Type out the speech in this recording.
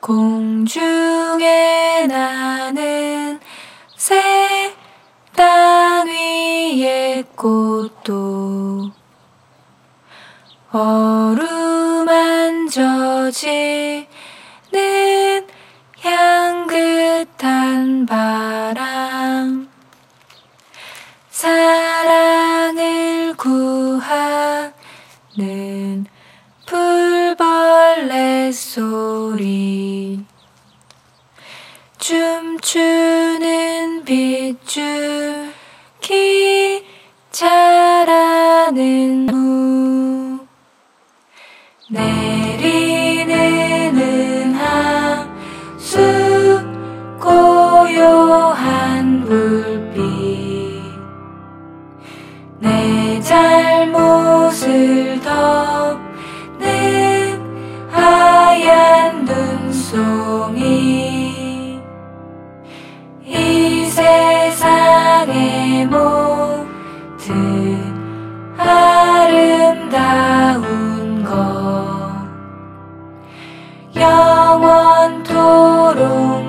공중에 나는 새 땅 위의 꽃도 어루만져지는 향긋한 바람, 사랑을 구하는 풀벌레 소리, 춤추는 빗줄기 자라는 무, 내리는 은하수, 고요한 불빛, 내 잘못을 덮는 하얀 눈송이, 이 세상의 모든 아름다운 것 영원토록